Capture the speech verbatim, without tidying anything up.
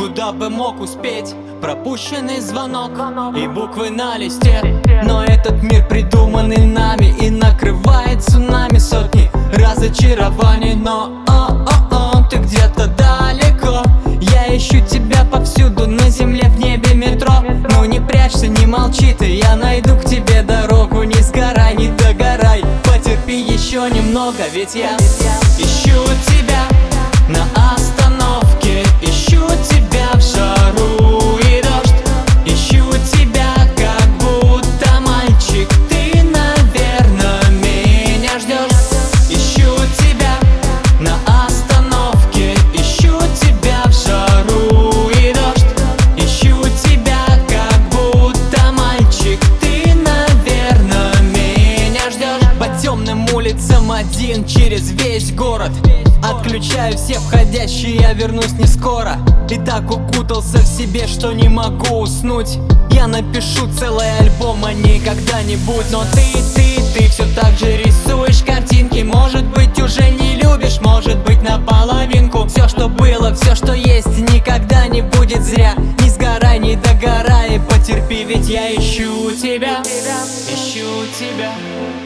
куда бы мог успеть. Пропущенный звонок и буквы на листе. Но этот мир придуманный нами и накрывает цунами сотни разочарований. Но о-о-о, ты где-то далеко. Я ищу тебя повсюду, на земле, в небе, метро. Ну не прячься, не молчи ты, я найду к тебе дорогу. Не сгорай, не догорай, потерпи еще немного. Ведь я ищу тебя на остановке, ищу тебя в жару и дождь. Ищу тебя, как будто мальчик, ты, наверное, меня ждешь. Ищу тебя на остановке, ищу тебя в жару и дождь. Ищу тебя, как будто мальчик, ты, наверное, меня ждешь. По темным улицам один через весь город. Отключаю все входящие, я вернусь не скоро. И так укутался в себе, что не могу уснуть. Я напишу целый альбом, а не когда-нибудь. Но ты, ты, ты все так же рисуешь картинки. Может быть, уже не любишь, может быть, наполовинку. Все, что было, все, что есть, никогда не будет зря. Не сгорай, не догорай, потерпи, ведь я ищу тебя. Ищу тебя